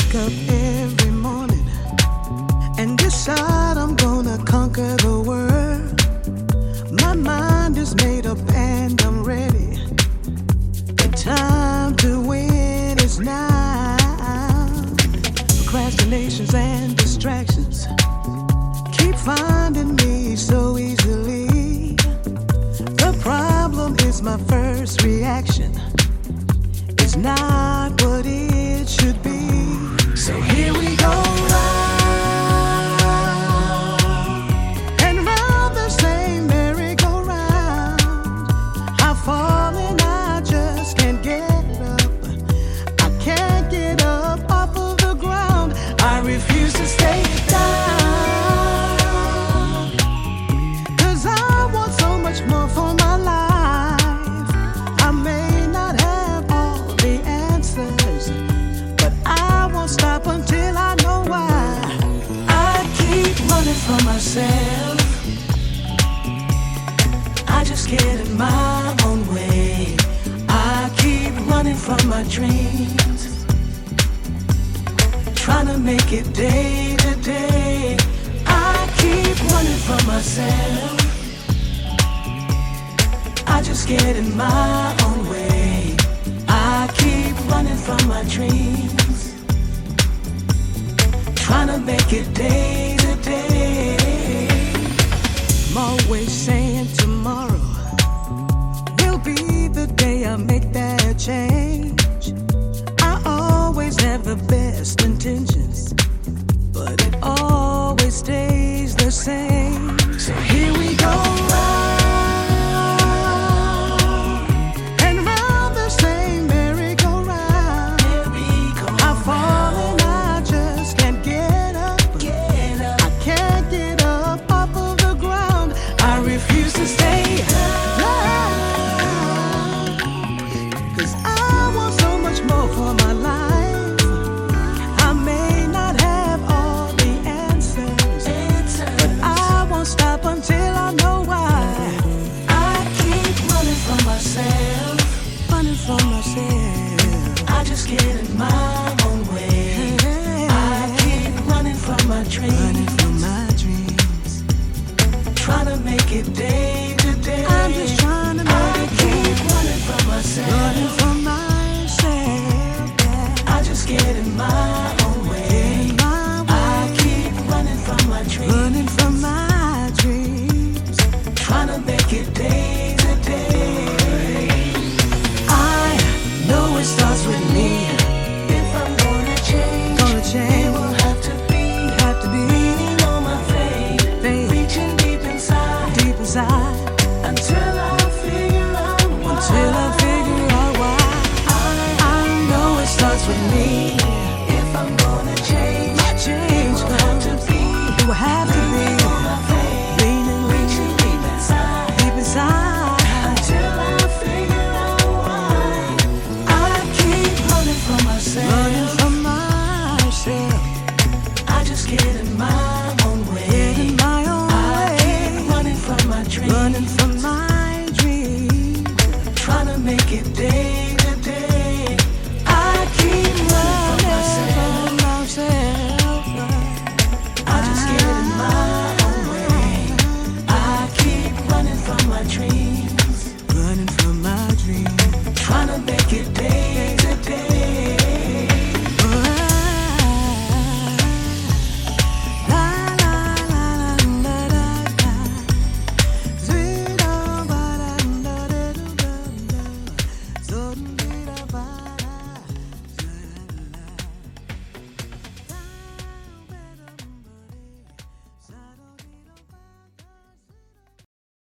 wake up every morning and decide I'm gonna conquer the world. My mind is made up and I'm ready. The time to win is now. Procrastinations and distractions keep finding me so easily. The problem is my first reaction is not what it should be. So here we go, round and round the same merry-go-round. I fall and I just can't get up. I can't get up off of the ground. I refuse to stay down, 'cause I want so much more for my life. I may not have all the answers, but I won't stop until I know why. I keep running from myself. I just get in my own way. I keep running from my dreams, trying to make it day to day. I keep running from myself. I just get in my own way. I keep running from my dreams, trying to make it day to day. I'm always saying tomorrow will be the day I make that change. I always have the best intentions, but it always stays the same. So here we go, round and round the same merry-go-round. I fall and I just can't get up. I can't get up off of the ground. I refuse to stay down, 'cause I want so much more for my life. I may not have all the answers, but I won't stop until I know why. I keep running from myself, running from myself. I just get in my own way. I keep running from my dreams, running from my dreams, trying to make it day to day. I'm just trying to make it. I keep running from myself, running